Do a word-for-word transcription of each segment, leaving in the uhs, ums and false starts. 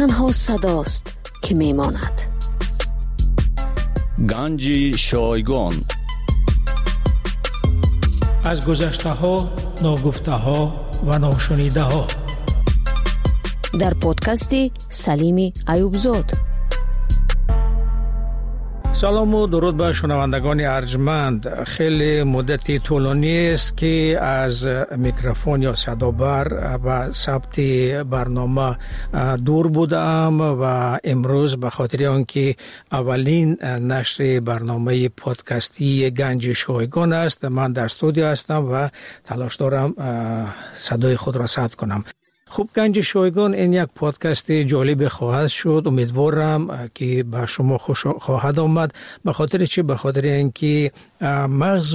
تنها صداست که میماند. گنج شایگان. از گذشته ها، ناگفته ها و ناشنیده ها. در پادکست سلیم ایوبزاد. سلام و درود به شنوندگان ارجمند. خیلی مدتی طولانی است که از میکروفون یا صدابر و ثبت برنامه دور بودم و امروز به خاطر آنکه اولین نشر برنامه پادکستی گنج شایگان است، من در استودیو هستم و تلاش دارم صدای خود را ثبت کنم. خوب، گنج شایگان این یک پادکست جالب خواهد شد. امیدوارم که به شما خوش خواهد آمد. به خاطر چی؟ به خاطر اینکه مغز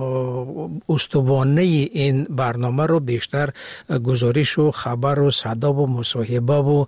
و استوانه این برنامه رو بیشتر گزارش و خبر و صدا و مصاحبه و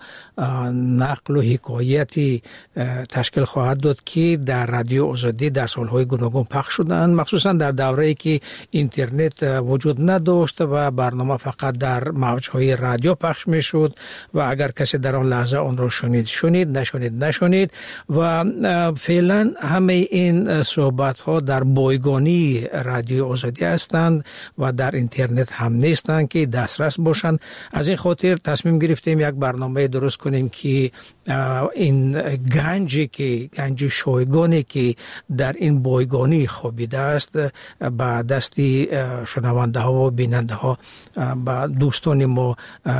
نقل و حکایتی تشکیل خواهد داد که در رادیو آزادی در سالهای گوناگون پخش شدند، مخصوصا در دوره‌ای که اینترنت وجود نداشت و برنامه فقط در موج‌های رادیو پخش می شد و اگر کسی در آن لحظه آن را شنید شنید، نشنید نشنید. و فعلا همه این صحبت ها در بایگانی رادیو آزادی هستند و در اینترنت هم نیستند که دسترس باشند. از این خاطر تصمیم گرفتیم یک برنامه درست کنیم که این گنجی که گنج شایگانی که در این بایگانی خوابیده است به دستی شنونده ها و بیننده ها، به دوستان ما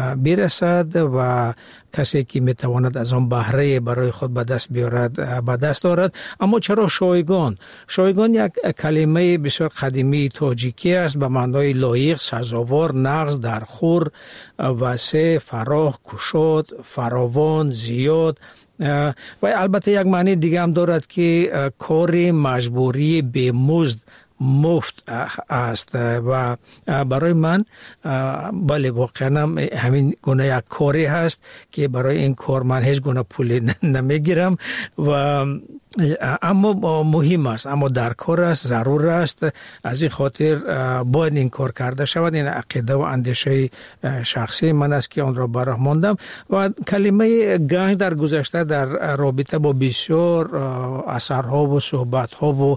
برسد و کسی که میتواند از آن بهره برای خود به دست بیارد به دست دارد. اما چرا شایگان؟ شایگان یک کلمه بسیار قدیمی تاجیکی است به معنای لایق، سزاوار، نغز، درخور، وسع، فراخ، گشاد، فراوان، زیاد. و البته یک معنی دیگه هم دارد که کار مجبوری به مزد، مفت است. و برای من بله واقعا همین گونه یک کاری هست که برای این کار من هیچ گونه پول نمیگیرم و اما مهم است، اما در کار است، ضرور است. از این خاطر باید این کار کرده شود. این عقیده و اندیشه شخصی من است که آن را براه ماندم. و کلمه گنج در گذشته در رابطه با بسیار اثرها و صحبتها و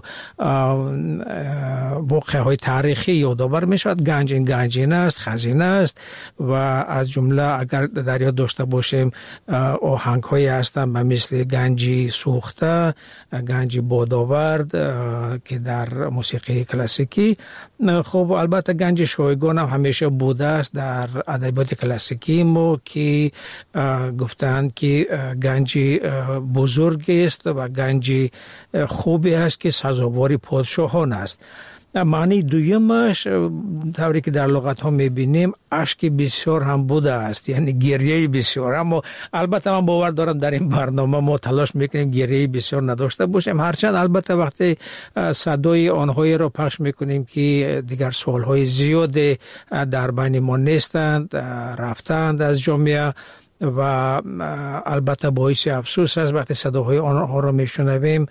واقعه های تاریخی یادآور می شود. گنج این گنجینه است، خزینه است و از جمله اگر در یاد داشته باشیم آهنگ هایی هستند به مثل گنجی سوخته، گنج بادآورد که در موسیقی کلاسیکی. خب البته گنج شایگان هم همیشه بوده است در ادبیات کلاسیکی ما که گفتند که گنج بزرگ است و گنج خوبی است که سزاوار پادشاهان است. معنی دویمش طوری که در لغت ها میبینیم اشک بسیار هم بوده است، یعنی گریه بسیار. اما البته من باور دارم در این برنامه ما تلاش میکنیم گریه بسیار نداشته باشیم، هرچند البته وقتی صدای آنهایی را پخش میکنیم که دیگر سالهای زیاد در بین ما نیستند، رفتند از جامعه و البته باعث افسوس است وقتی صداهای آنها را میشنویم.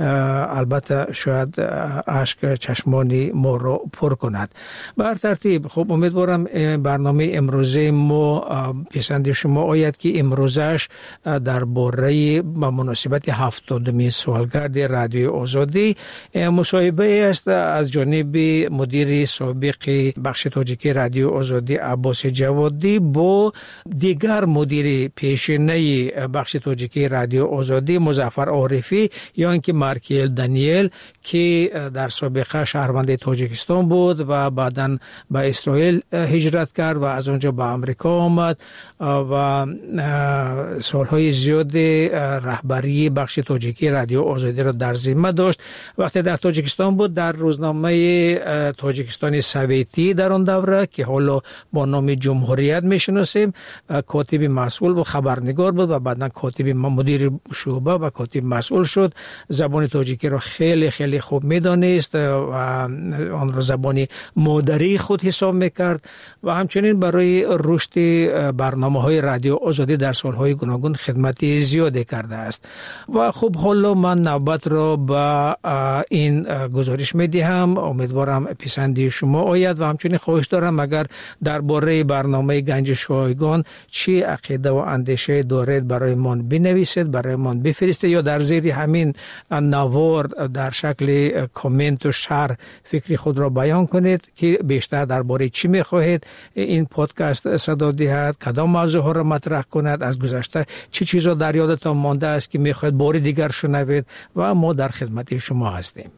البته شاید اشک چشمان ما را پر کند. به هر ترتیب خب امیدوارم برنامه امروزه ما پسند شما آید که امروزش درباره به مناسبت هفتادمین سالگرد رادیو آزادی مصاحبه است از جانب مدیر سابق بخش تاجیکی رادیو آزادی عباس جوادی با دیگر مدیر پیشینه بخش تاجیکی رادیو آزادی مظفر عارفی یا اینکه مارکیل دانیل که در سابقه شهروند تاجیکستان بود و بعداً به اسرائیل هجرت کرد و از اونجا به آمریکا آمد و سالهای زیاد رهبری بخش تاجیکی رادیو آزادی را در ذمه داشت. وقتی در تاجیکستان بود در روزنامه تاجیکستان سویتی در آن دوره که حالا با نام جمهوریت میشناسیم کاتب مسئول و خبرنگار بود و بعداً کاتب مدیر شعبه و کاتب مسئول شد. زبان تاجیکی را خیلی خیلی خوب میدانست و آن را زبان مادری خود حساب میکرد و همچنین برای رشد برنامه‌های رادیو آزادی در سالهای گوناگون خدمت زیادی کرده است. و خب حالا من نوبت را به این گزارش میدهم. امیدوارم پسندی شما آید و همچنین خواهش دارم اگر درباره برنامه گنج شایگان چی عقیده و اندیشه دارید برای من بنویسید، برای من بفرستید یا در زیر همین نوار در شکل کامنت و شرح فکری خود را بیان کنید که بیشتر درباره چی میخواهید این پادکست صدا دهد، کدام موضوع ها را مطرح کند، از گذشته چه چیزا در یادتان مانده است که میخواهید بار دیگر شنوید و ما در خدمت شما هستیم.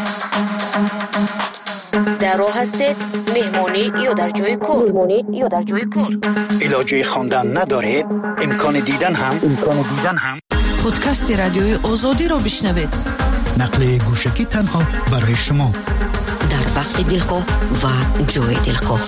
در راه هستید مهمانی یا در جای کار مهمانی یا در جای کار علاجه خواندن ندارید، امکان دیدن هم امکان دیدن هم پادکست رادیوی آزادی را بشنوید. نقل گوشکی تنها برای شما در وقت دلخواه و جای دلخواه.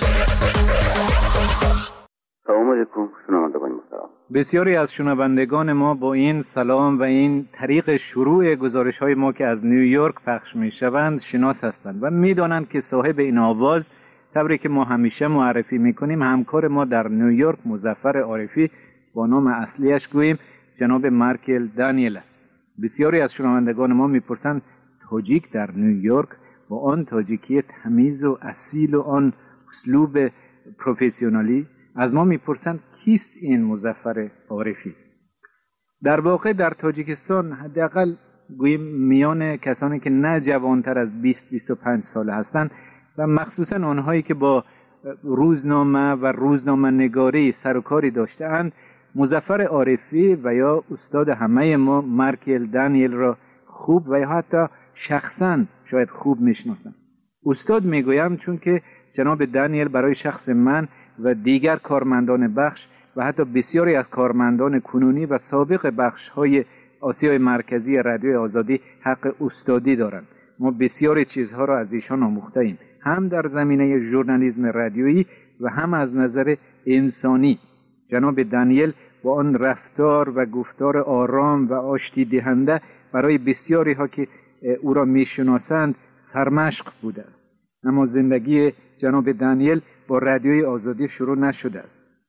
سلام علیکم شنوندگان محترم. بسیاری از شنوندگان ما با این سلام و این طریق شروع گزارش‌های ما که از نیویورک پخش می‌شوند شناس هستند و می‌دانند که صاحب این آواز طوری که ما همیشه معرفی می‌کنیم همکار ما در نیویورک مظفر عارفی با نام اصلیش گوییم جناب مارکل دانیل است. بسیاری از شنوندگان ما می‌پرسند تاجیک در نیویورک با آن تاجیکی تمیز و اصیل و آن اسلوب پروفسیونالی از ما میپرسند کیست این مظفر عارفی؟ در واقع در تاجیکستان حداقل گوییم میان کسانی که نه جوانتر از بیست بیست و پنج ساله هستند و مخصوصا آنهایی که با روزنامه و روزنامه نگاری سر و کاری داشته‌اند مظفر عارفی و یا استاد همه ما مارکل دانیل را خوب و یا حتی شخصا شاید خوب میشناسند. استاد میگویم چون که جناب دانیل برای شخص من و دیگر کارمندان بخش و حتی بسیاری از کارمندان کنونی و سابق بخش‌های آسیای مرکزی رادیوی آزادی حق استادی دارند. ما بسیاری چیزها را از ایشان آموخته‌ایم، هم در زمینه ژورنالیسم رادیویی و هم از نظر انسانی. جناب دانیل با آن رفتار و گفتار آرام و آشتی دهنده برای بسیاری ها که او را میشناسند سرمشق بوده است. اما زندگی جناب دانیل با رادیوی آزادی شروع نشده است.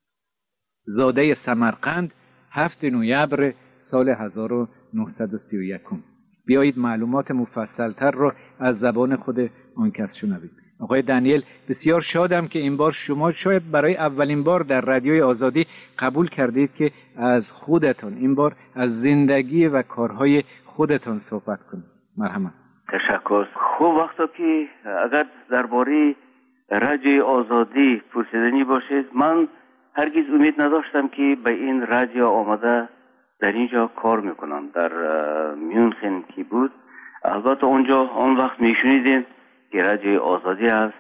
زاده سمرقند هفتم نوامبر سال هزار و نهصد و سی و یک. بیایید معلومات مفصلتر را از زبان خود آن کس شنویم. آقای دانیل، بسیار شادم که این بار شما شاید برای اولین بار در رادیوی آزادی قبول کردید که از خودتان این بار از زندگی و کارهای خودتان صحبت کنید. مرحمت. تشکر. خوب وقتا که اگر درباره رادیوی آزادی پرسیدنی باشید، من هرگز امید نداشتم که به این رادیو آمده در اینجا کار میکنم. در میونخن که بود، البته اونجا آن وقت میشنیدیم که رادیوی آزادی است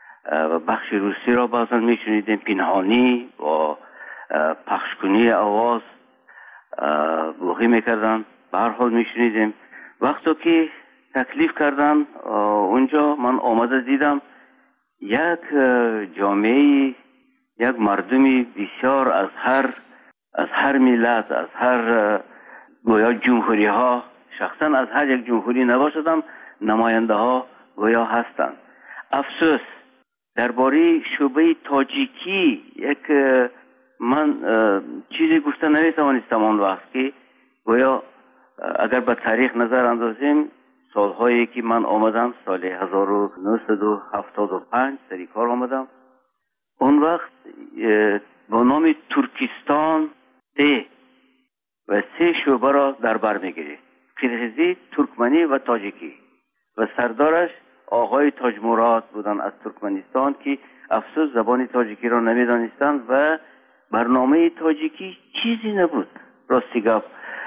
و بخش روسی را بعضا میشنیدیم پنهانی و پخش کنی آواز بوغی میکردن. به هر حال میشنیدیم. وقتی که تکلیف کردن اونجا، من آمده دیدم یک جامعه، یک مردمی بسیار از هر از هر ملت، از هر گویا جمهوری ها، شخصا از هر یک جمهوری نباشدم، نماینده ها گویا هستند. افسوس درباره شعبه تاجیکی یک من چیزی گفته نمیتوانستم آن وقت که گویا اگر به تاریخ نظر اندازیم، سالهایی که من آمدم سال هزار و نهصد و هفتاد و پنج سری کار آمدم، اون وقت با نام ترکستان ده و سه شعبه را در بر میگیرید: قرغیزی، ترکمنی و تاجیکی، و سردارش آقای تاج مراد بودن از ترکمنستان که افسوس زبان تاجیکی را نمیدانستند و برنامه تاجیکی چیزی نبود. راستی گپ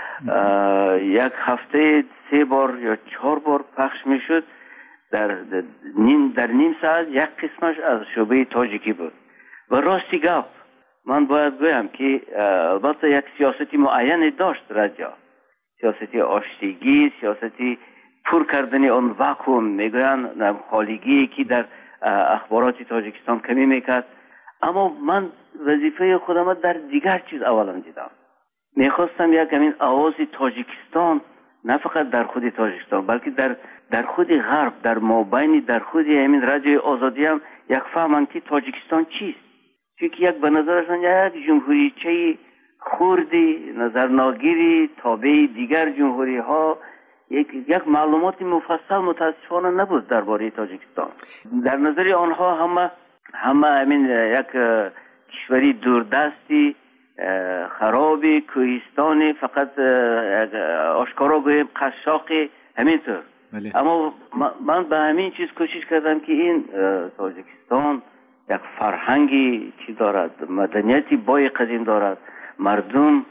یک هفته سه بار یا چهار بار پخش میشد. در نیم در نیم ساعت یک قسمش از شعبه تاجیکی بود. و راستی گپ من باید بگم که البته یک سیاستی معینی داشت رادیو، سیاستی آشتیگی، سیاستی پر کردن آن واکوم، میگویند خالیگی که در اخبارات تاجیکستان کمی میکرد. اما من وظیفه خودم در دیگر چیز اولا دیدم. میخواستم یک همین آواز تاجیکستان نه فقط در خود تاجیکستان بلکه در در خود غرب، در مابین در خود همین رادیوی آزادی هم یک فهمن که تاجیکستان چیست. چون یک به نظرشان یک جمهوری چه خوردی، نظر ناگیری، تابع دیگر جمهوری ها، یک یک معلومات مفصل متاسفانه نبود درباره تاجیکستان. در نظر آنها همه همه همین یک کشوری دوردستی خرابی کوهستانی فقط آشکارا گویم قشاقی همینطور. بله. اما من به همین چیز کوشش کردم که این تاجیکستان یک فرهنگی چی دارد، مدنیتی بای قدیم دارد، مردم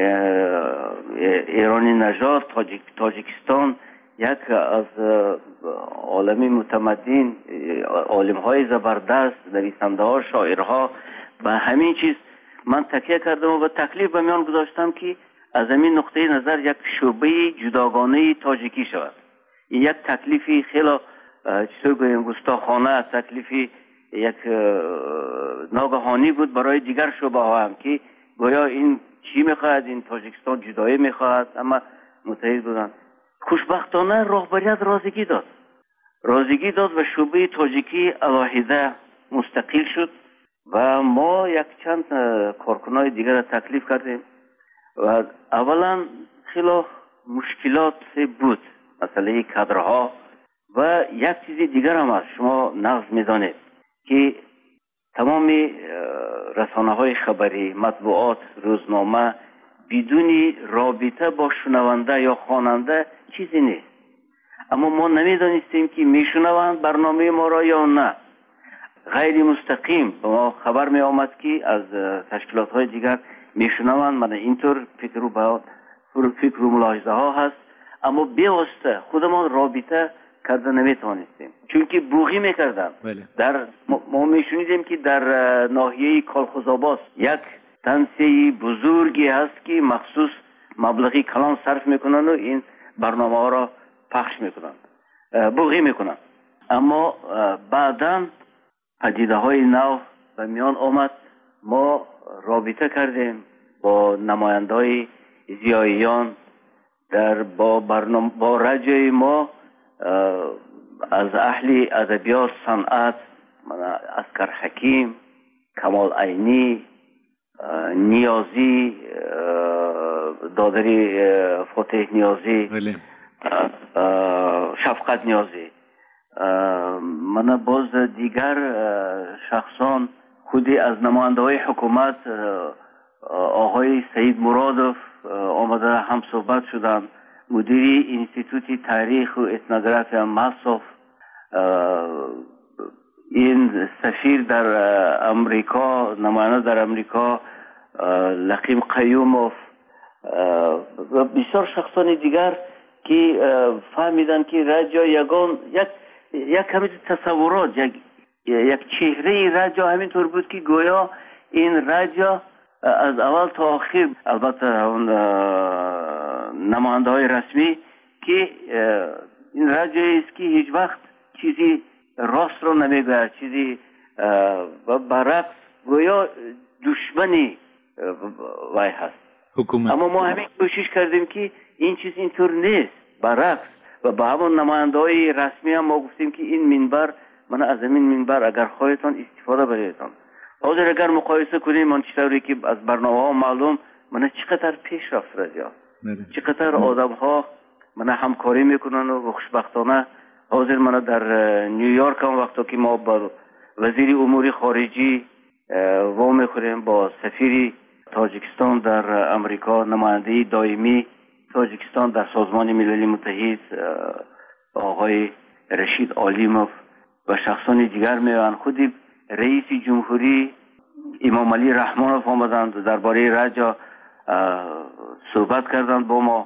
ایرانی نژاد تاجیک تاجیکستان یک از عالمی متمدن، عالم های زبردست، نویسنده ها، شاعرها، به همین چیز من تکیه کردم و به تکلیف به میان گذاشتم که از همین نقطه نظر یک شعبه جداگانه تاجیکی شود. این یک تکلیفی خیلی چطور گویم گستاخانه، تکلیفی یک ناگهانی بود برای دیگر شعبه ها هم که گویا این چی میخواهد، این تاجیکستان جدایی میخواهد، اما متحد بودن. خوشبختانه رهبریت رازگی داد رازگی داد و شعبه تاجیکی علاهیده مستقل شد و ما یک چند کارکنای دیگر را تکلیف کردیم و اولا خیلی مشکلات بود، مسئله کادرها و یک چیز دیگر هم است. شما نقض میدانید که تمام رسانه های خبری، مطبوعات، روزنامه بدون رابطه با شنونده یا خواننده چیزی نیست. اما ما نمیدانستیم که میشنوند برنامه ما را یا نه. غیر مستقیم به ما خبر می آمد که از تشکیلات های دیگر میشنوند. من اینطور فکر و با فکر و ملاحظه ها هست، اما بیواسطه خودمان رابطه کرده نمیتوانستیم، چون که بوغی میکردن. در ما میشنیدیم که در ناحیه کالخوزآباد یک تنسیه بزرگی هست که مخصوص مبلغی کلان صرف میکنن و این برنامه ها را پخش میکنن، بوغی میکنن. اما بعداً پدیده های نو به میان آمد. ما رابطه کردیم با نماینده های زیاییان در با برنامه با رجای ما از اهل ادبیات، صنعت، اسکر حکیم، کمال عینی، نیازی، دادری فاتح نیازی، شفقت نیازی، من باز دیگر شخصان خودی از نماینده های حکومت آقای سید مرادوف آمده هم صحبت شدن، مدیری انستیتوت تاریخ و اتنوگرافی مصرف، این سفیر در امریکا، نماینده در امریکا لقیم قیوموف و بسیار شخصان دیگر که فهمیدن که رجا یگان یک یک کمی تصورات، یک یک چهره رجا همینطور بود که گویا این رجا از اول تا آخر، البته اون نماینده های رسمی، که این رجایی است که هیچ وقت چیزی راست رو نمیگه، چیزی برعکس گویا دشمنی وای هست حکومت. اما ما همین کوشش کردیم که این چیز اینطور نیست، برعکس. و با همون نماینده های رسمی هم ما گفتیم که این منبر، من از این منبر اگر خواهیتان استفاده بریدتان. حاضر اگر مقایسه کنیم من چطوری که از برنامه ها معلوم من چقدر پیش رفت رجا، چقدر آدم ها من همکاری میکنن و خوشبختانه حاضر من در نیویورک هم وقتی که ما با وزیر امور خارجی و میخوریم، با سفیر تاجیکستان در امریکا، نماینده دائمی تاجیکستان در سازمان ملل متحد آقای رشید عالیموف و شخصان دیگر میان، خودی رئیس جمهوری امام علی رحمانوف آمدند درباره رجا صحبت کردند با ما.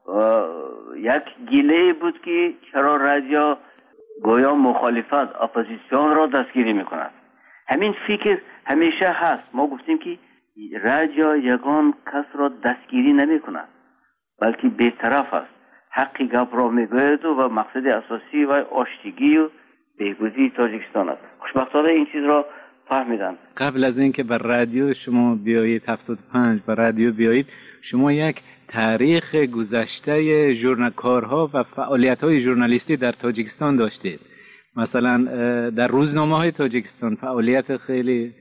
یک گیله بود که چرا رجا گویا مخالفت، اپوزیسیون را دستگیری میکند. همین فکر همیشه هست. ما گفتیم که رجا یگان کس را دستگیری نمیکند، بلکه بی‌طرف است، حقی گپ را میگوید و مقصد اساسی و آشتگی و بهبودی تاجیکستان است. خوشبختانه این چیز را فهمیدن. قبل از اینکه بر رادیو شما بیایید هفتاد و پنج بر رادیو بیایید، شما یک تاریخ گذشته ژورنالکارها و فعالیت‌های ژورنالیستی در تاجیکستان داشتید. مثلا در روزنامه‌های تاجیکستان فعالیت خیلی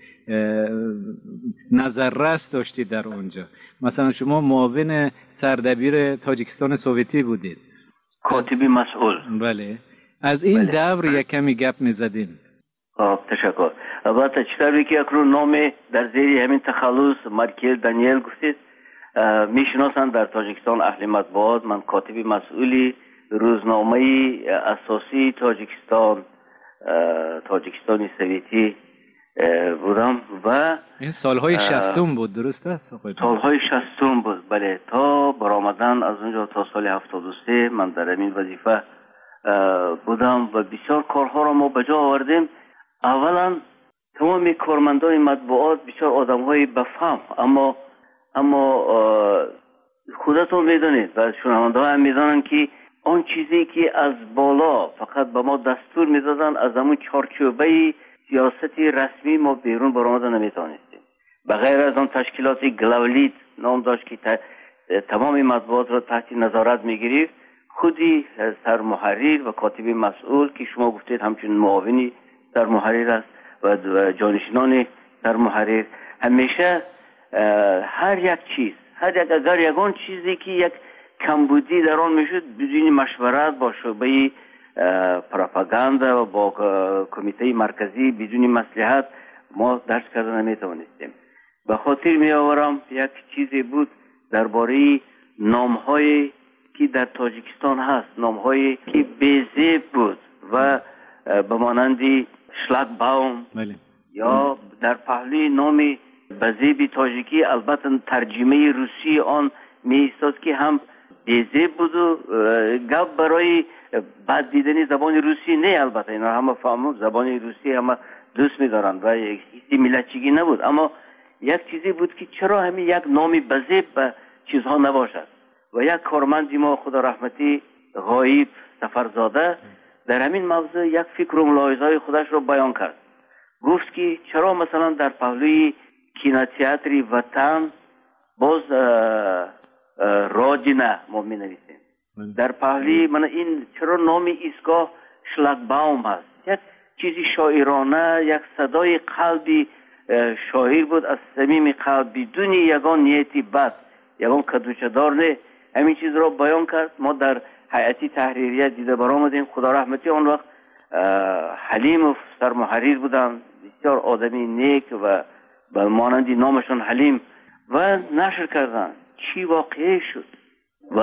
نظررس داشتید در اونجا. مثلا شما معاون سردبیر تاجیکستان سوویتی بودید، کاتبی مسئول. بله. از این بله. دور یک کمی گپ می‌زدیم. تشکر. البته چطوری که اکنون نام در زیر همین تخلص مارکل دانیل گفتید میشناسند در تاجیکستان اهل مطبوعات. من کاتب مسئولی روزنامه اساسی تاجیکستان تاجیکستانی سویتی بودم و این سالهای شصتم بود، درست است؟ سالهای شصتم بود، بله. تا برآمدن از اونجا تا سال هفتاد و سه من در این وظیفه بودم و بسیار کارها را ما به جا آوردیم. اولا تمام کارمندان مطبوعات بسیار آدم‌های بفهم، اما اما خودتون میدونید و شنونده‌ها هم میدونن که آن چیزی که از بالا فقط به ما دستور میدادن از همون چارچوبه سیاستی رسمی ما بیرون برآمدن نمیتونستیم. بغیر از آن تشکیلات گلولیت نام داشت که تمام مطبوعات را تحت نظارت میگیرید، خودی سرمحرر و کاتب مسئول که شما گفتید همچنین معاونی سرمحرر است و جانشینان سرمحرر همیشه هر یک چیز هر یک اگر یگان چیزی که یک کمبودی در آن میشد بدون مشورت با شعبه پروپاگاندا و با کمیته مرکزی بدون مصلحت ما درس کردن نمیتوانستیم. به خاطر می آورم یک چیزی بود درباره نام‌های که در تاجیکستان هست، نام‌هایی که بی‌زیب بود و به مانند شلاگباوم یا در پهلوی نام بزیبی تاجیکی البته ترجمه روسی آن می ایستاد که هم بی‌زیب بود و گپ برای بد دیدنی زبان روسی نه. البته اینا همه فهمون زبان روسی همه دوست می‌دارن و هیچ ملتچگی نبود، اما یک چیزی بود که چرا همین یک نامی بزیب به چیزها نباشد. و یک کارمندی ما خدا رحمتی غایب سفرزاده در همین موضوع یک فکر و ملاحظه‌های خودش رو بیان کرد. گفت که چرا مثلا در پهلوی کینوتئاتر وطن باز راجنه ما می نویسیم، در پهلوی من این چرا نام ایستگاه شلاگباوم هست. یک چیزی شاعرانه، یک صدای قلبی شاعر بود از صمیم قلب بدون یگان نیتی بد، یگان کدوچه‌دار نه. همین چیز را بیان کرد. ما در هیئتی تحریریه دیده برآمدیم. خدا رحمتی آن وقت حلیم سرمحرر بودن، بسیار آدمی نیک و به مانند نامشون حلیم و نشر کردن چی واقعی شد. و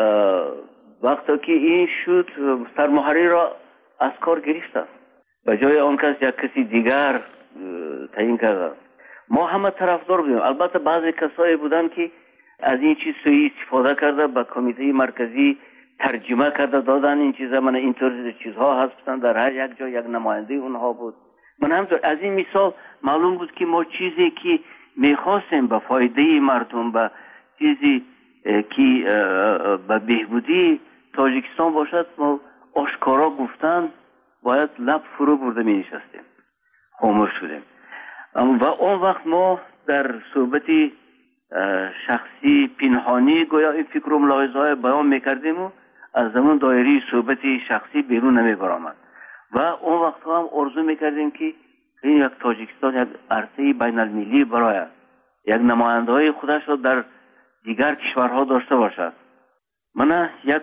وقتی که این شد سرمحرر را از کار گرفتن، به جای آن کس یک کسی دیگر تعیین کردن. ما همه طرفدار بودیم. البته بعضی کسایی بودن که از این چیز سوی استفاده کرده به کمیته مرکزی ترجمه کرده دادن این چیزا. من اینطور چیزها هستن در هر یک جا یک نماینده اونها بود. من همطور از این مثال معلوم بود که ما چیزی که میخواستیم به فایده مردم، به چیزی که به بهبودی تاجیکستان باشد، ما آشکارا گفتن باید لب فرو برده می نشستیم، خاموش شدیم. و اون وقت ما در صحبت شخصی پنهانی گویا این فکر و ملاحظه های بیان میکردیم و از زمان دایره صحبت شخصی بیرون نمی برآمد. و اون وقت هم آرزو میکردیم که این یک تاجیکستان یک عرصه بین المللی برای یک نماینده های خودش را در دیگر کشورها داشته باشد. من یک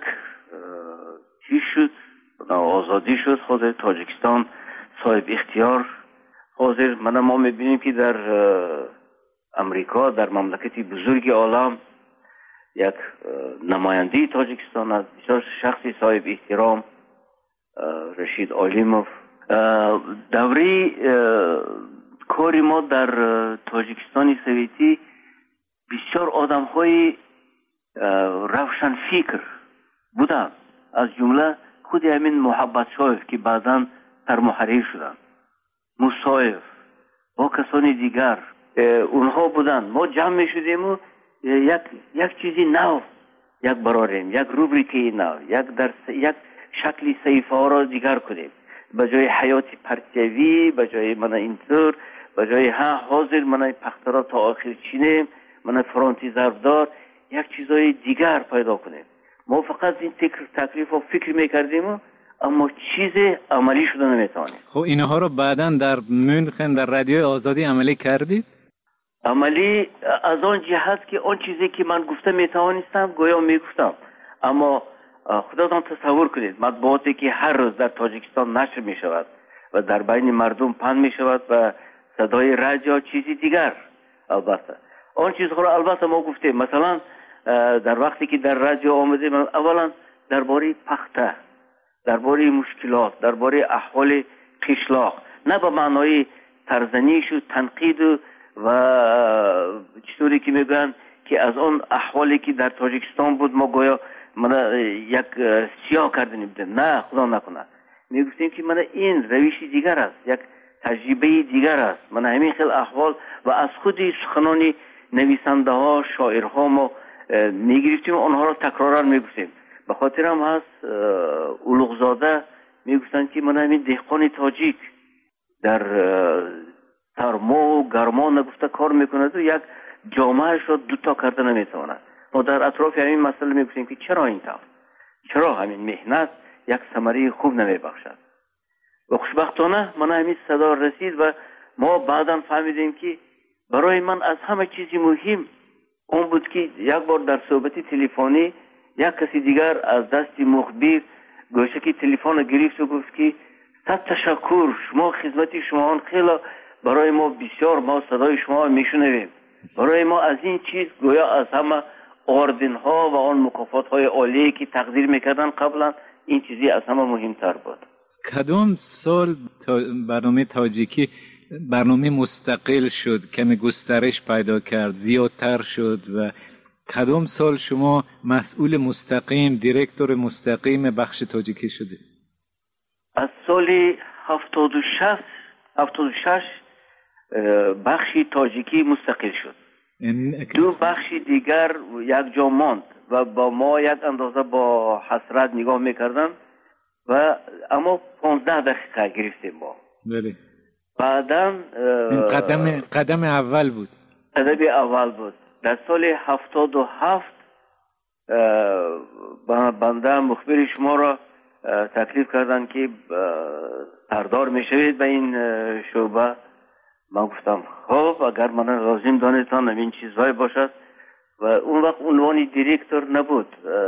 چیز شد، آزادی شد، خود تاجیکستان صاحب اختیار حاضر. من ما میبینیم که در امریکا، در مملکتی بزرگ عالم، یک نماینده تاجیکستان است، بسیار شخصی صاحب احترام، رشید عالیموف. دوره کاری ما در تاجیکستان سویتی بسیار آدم های روشن فکر بودن، از جمله خود همین محبت شایف که بعداً سرمحرر شدن، موسایف با کسانی دیگر اونها بودن. ما جمع می شدیم و یک یک چیزی نو یک براریم، یک روبریکی نو، یک در یک شکلی صحیفه ها را دیگر کنیم. به جای حیات پرتیوی، به جای من اینطور، به جای ها حاضر من پخترا تا آخر چینیم، من فرانتی ضربدار، یک چیزای دیگر پیدا کنیم. ما فقط این تکلیف و فکر میکردیم اما چیز عملی شده نمیتوانیم. خب اینها رو بعداً در مونخن در رادیو آزادی عملی کردید؟ عملی از آن جهت که آن چیزی که من گفته میتوانستم گویا میگفتم، اما خودتان تصور کنید مطبوعاتی که هر روز در تاجیکستان نشر میشود و در بین مردم پخش می شود و صدای رادیو چیزی دیگر. البته آن چیزها را البته ما گفتیم، مثلا در وقتی که در رادیو آمده اولا درباره پخته، درباره مشکلات، درباره احوال قشلاق، نه به معنای ترزنیش و تنقید و چطوری که میگن که از آن احوالی که در تاجیکستان بود ما گویا من یک سیاه کردنیم بده، نه خدا نکنه. میگفتیم که من این روشی دیگر است، یک تجربه دیگر است. من همین خیلی احوال و از خودی سخنانی نویسنده ها، شاعرها ما میگرفتیم، آنها را تکرارا میگفتیم. به خاطر هم هست اولوغزاده میگفتن که من همین دهقان تاجیک در سرما و گرما نگفته کار میکند و یک جامعهش را دوتا کرده نمیتواند. ما در اطراف همین مسئله میگفتیم که چرا این طور، چرا همین مهنت یک ثمره خوب نمیبخشد. و خوشبختانه من همین صدا رسید و ما بعدا فهمیدیم که برای من از همه چیزی مهم اون بود که یک بار در صحبت تلفنی یک کسی دیگر از دست مخبر گوشه که تلفن گرفت و گفت که صد تشکر، شما خدمت شما خیلی برای ما بسیار، ما صدای شما میشنویم. برای ما از این چیز گویا از همه آوردن ها و آن مکافات های عالی که تقدیر میکردن قبلا این چیزی از همه مهمتر بود. کدام سال تا برنامه تاجیکی برنامه مستقل شد، کمی گسترش پیدا کرد، زیادتر شد و کدام سال شما مسئول مستقیم، دیرکتور مستقیم بخش تاجیکی شده؟ از سال هفتاد و شش هفتاد و شش بخشی تاجیکی مستقل شد. دو بخشی دیگر یک جا ماند و با ما یک اندازه با حسرت نگاه میکردن و اما پانزده دقیقه گرفتیم با. بله. بعداً قدم قدم اول بود. قدم اول بود. در سال هفتاد و هفت بنده مخبر شما را تکلیف کردن که سردار میشوید به این شعبه. من گفتم خب اگر من لازم دانستان این چیزهای باشد و اون وقت عنوان دیرکتور نبود،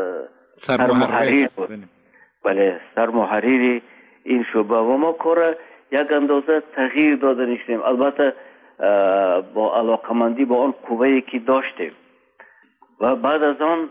سرمحریر بود. بله، سرمحریر این شعبه و ما کار یک اندازه تغییر داده نشدیم، البته با علاقمندی با آن قوه‌ای که داشتیم. و بعد از آن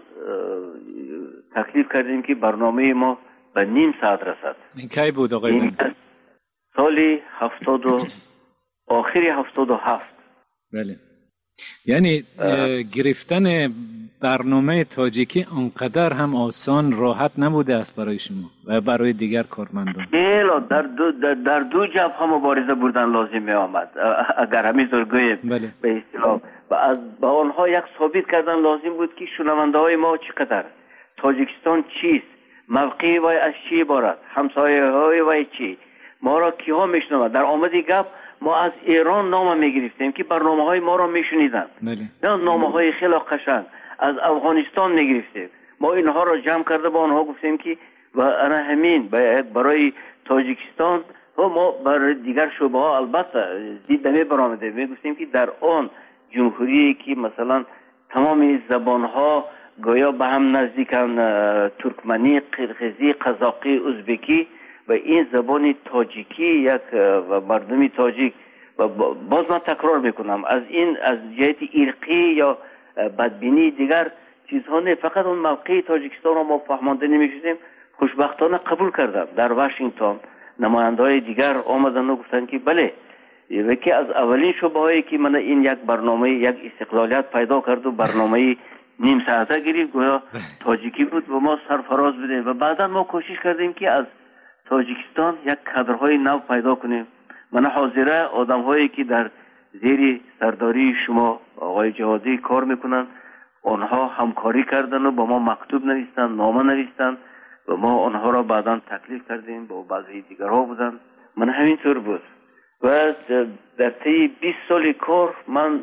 تکلیف کردیم که برنامه ما به نیم ساعت رسد. این کی بود آقای این سالی هفتاد و آخری هفتاد و هفت. بله. یعنی گرفتن برنامه تاجیکی انقدر هم آسان راحت نبوده است برای شما و برای دیگر کارمندان. خیلی در دو در, در دو جبهه مبارزه بردن لازم می آمد اگر همینطور گوییم. بله. به اصطلاح و از با آنها یک ثابت کردن لازم بود که شنونده های ما چقدر، تاجیکستان چیست، موقعی وای از چی عبارت، همسایه های وای چی، ما را کیها میشنوند. در آمدی گپ ما از ایران نام میگرفتیم که برنامه های ما را میشنیدن. بله. نه نامه های خیلی قشنگ از افغانستان میگرفتیم. ما اینها را جمع کرده با آنها گفتیم که و انا همین برای تاجیکستان و ما برای دیگر شعبه ها البته دید نمی برآمده. میگفتیم که در آن جمهوری که مثلا تمام زبان ها گویا به هم نزدیکن، ترکمنی، قرقیزی، قزاقی، ازبکی و این زبان تاجیکی یک و مردمی تاجیک و باز من تکرار میکنم از این از جهت ارقی یا بدبینی دیگر چیزها نه، فقط اون موقع تاجیکستان رو ما فهمانده نمیشدیم. خوشبختانه قبول کردم. در واشنگتن نماینده های دیگر آمدن و گفتن که بله، یکی از اولین شعبه هایی که من این یک برنامه یک استقلالیت پیدا کرد و برنامه نیم ساعته گرفت گویا تاجیکی بود و ما سرفراز بدیم و بعدا ما کوشش کردیم که از تاجیکستان یک کادرهای نو پیدا کنیم. من حاضره آدم هایی که در زیر سرداری شما آقای جهادی کار میکنن آنها همکاری کردن و با ما مکتوب نوشتن، نامه نوشتن و ما آنها را بعدا تکلیف کردیم با بعضی دیگرها بودن. من همینطور بود و در طی بیست سال کار من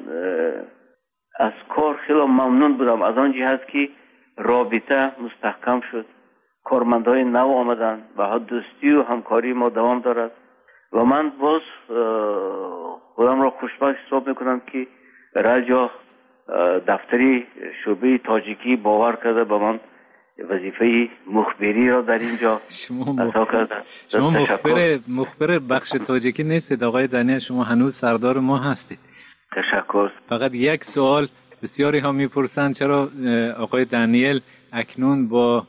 از کار خیلی ممنون بودم از آن جهت که رابطه مستحکم شد، کارمندای نو آمدن و دوستی و همکاری ما دوام دارد و من باز خودم را خوشبخت حساب میکنم که رادیو دفتری شعبه تاجیکی باور کرده به من وظیفه مخبری را در اینجا ادا کردن. شما مخبر مخبر بخش تاجیکی نیستید آقای دانیل، شما هنوز سردار ما هستید. تشکر. فقط یک سوال بسیاری ها میپرسند چرا آقای دانیل اکنون با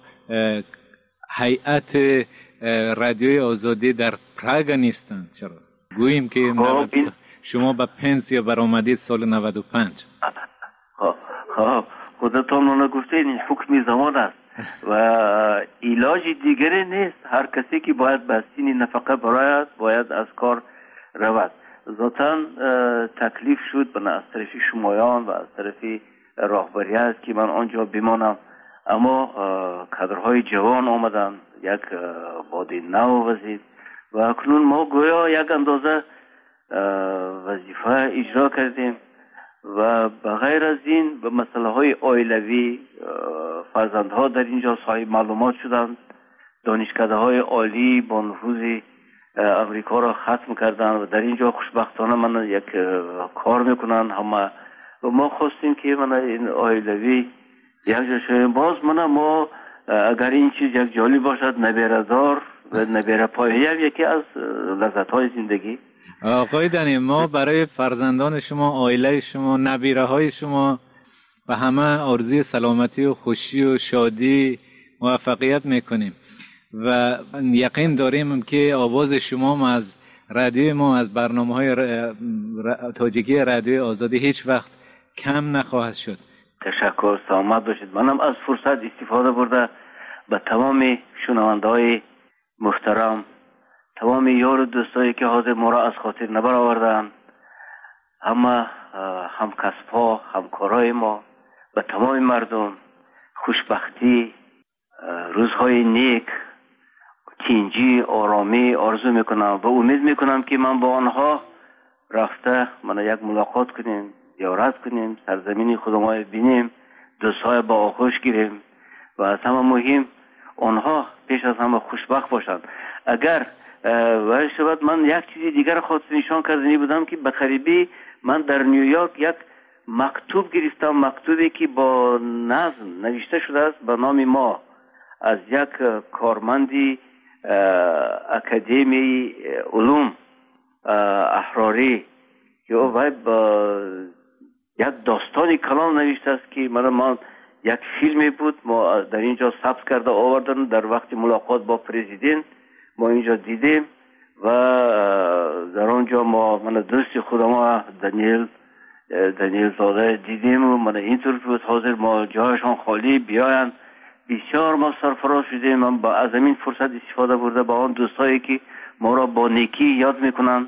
هیئت رادیوی آزادی در پراگ نیستند؟ چرا گوییم که شما به پنسیا برآمدید سال نود و پنج. خب خب خودتون اون گفتید این حکم زمان است و علاج دیگری نیست. هر کسی که باید به سین نفقه برآید باید از کار رود. ذاتاً تکلیف شد به از طرف شمایان و از طرف راهبری است که من آنجا بمانم، اما کادرهای جوان آمدن، یک باد نو وزید و اکنون ما گویا یک اندازه وظیفه اجرا کردیم و بغیر از این به مسئله های عائلوی فرزندها در اینجا صاحب معلومات شدند. دانشکده های عالی با نفوذ امریکا را ختم کردن و در اینجا خوشبختانه من یک کار میکنن همه و ما خواستیم که من این عائلوی یک جا شویم. باز من ما اگر این چیز یک جالب باشد نبیره دار و نبیره پایه یکی از لذت های زندگی. آقای دنی، ما برای فرزندان شما، عائله شما، نبیره های شما و همه آرزوی سلامتی و خوشی و شادی موفقیت میکنیم و یقین داریم که آواز شما از رادیو ما، از برنامه های تاجیکی رادیو آزادی هیچ وقت کم نخواهد شد. تشکر، سلامت باشید. منم از فرصت استفاده برده به تمام شنونده های محترم، تمام یار و دوستایی که حاضر ما را از خاطر نبر آوردن، همه هم کسب‌ها، همکارای ما، به تمام مردم خوشبختی، روزهای نیک، تینجی، آرامی آرزو میکنم و امید میکنم که من با آنها رفته من یک ملاقات کنیم، زیارت کنیم، سرزمین خودمان بینیم، دوستای با آغوش گیریم و از همه مهم آنها پیش از همه خوشبخت باشند. اگر ولی شود من یک چیزی دیگر خواست نشان کردنی بودم که به قریبی من در نیویورک یک مکتوب گرفتم، مکتوبی که با نظم نوشته شده است به نام ما از یک کارمندی اکادمی علوم احراری که او با یک داستانی کلام نوشته است که من من یک فیلمی بود ما در اینجا ثبت کرده آوردن. در وقت ملاقات با پرزیدنت ما اینجا دیدیم و در آنجا ما من دوست خودم دانیل دانیل زاده دیدیم و من اینطور بود حاضر ما جایشان خالی بیاین. بسیار ما سرفراز شدیم. من با از این فرصت استفاده برده با آن دوستایی که ما را با نیکی یاد میکنن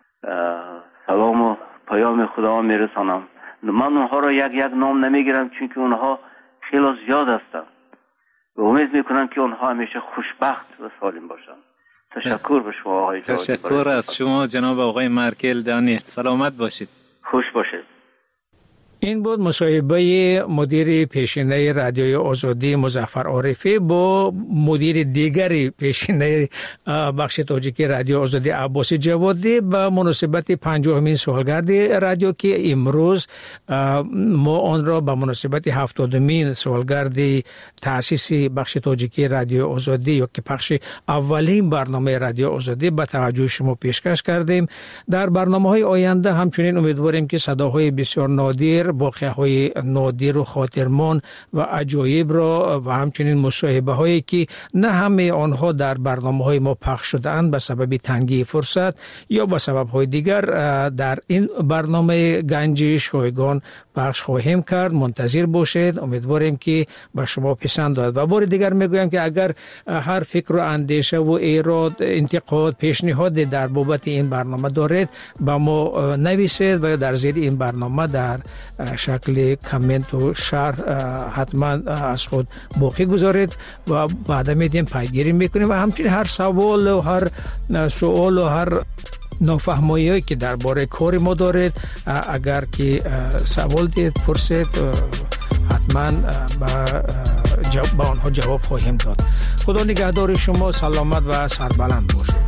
سلام و پیام خدا میرسانم. من اونها را یک یک نام نمیگیرم چون که اونها خیلی زیاد هستن و امید میکنم که اونها همیشه خوشبخت و سالم باشن. تشکر به شما آقای جوادی. تشکر از شما جناب آقای مارکل دانیل. سلامت باشید. خوش باشید. این بود مصاحبه مدیر پیشینه رادیوی آزادی مظفر عارفی با مدیر دیگری پیشینه بخش تاجیکی رادیو آزادی عباس جوادی به مناسبت پنجاهمین سالگرد رادیو که امروز ما آن را به مناسبت هفتادمین سالگرد تأسیس بخش تاجیکی رادیو آزادی یا که پخش اولین برنامه رادیو آزادی به توجه شما پیشکش کردیم. در برنامه‌های آینده همچنین امیدواریم که صداهای بسیار نادر، واقعه‌های نادر و خاطرمان و عجایب را و همچنین مصاحبه هایی که نه همه آنها در برنامه‌های ما پخش شده‌اند به سبب تنگی فرصت یا به سبب‌های دیگر در این برنامه گنج شایگان پخش خواهیم کرد. منتظر باشید. امیدواریم که به شما پسند آید و بار دیگر میگویم که اگر هر فکر و اندیشه و ایراد، انتقاد، پیشنهاد در بابت این برنامه دارید با ما نویسید و در زیر این برنامه در شکل کامنت و شرح حتما از خود باقی گذارید و بعد میدیم پیگیری میکنیم و همچنین هر سوال و هر سوال و هر نافهمایی که درباره کار ما دارید اگر که سوال دید پرسید حتما با آنها جواب خواهیم داد. خدا نگهدار شما. سلامت و سربلند باشید.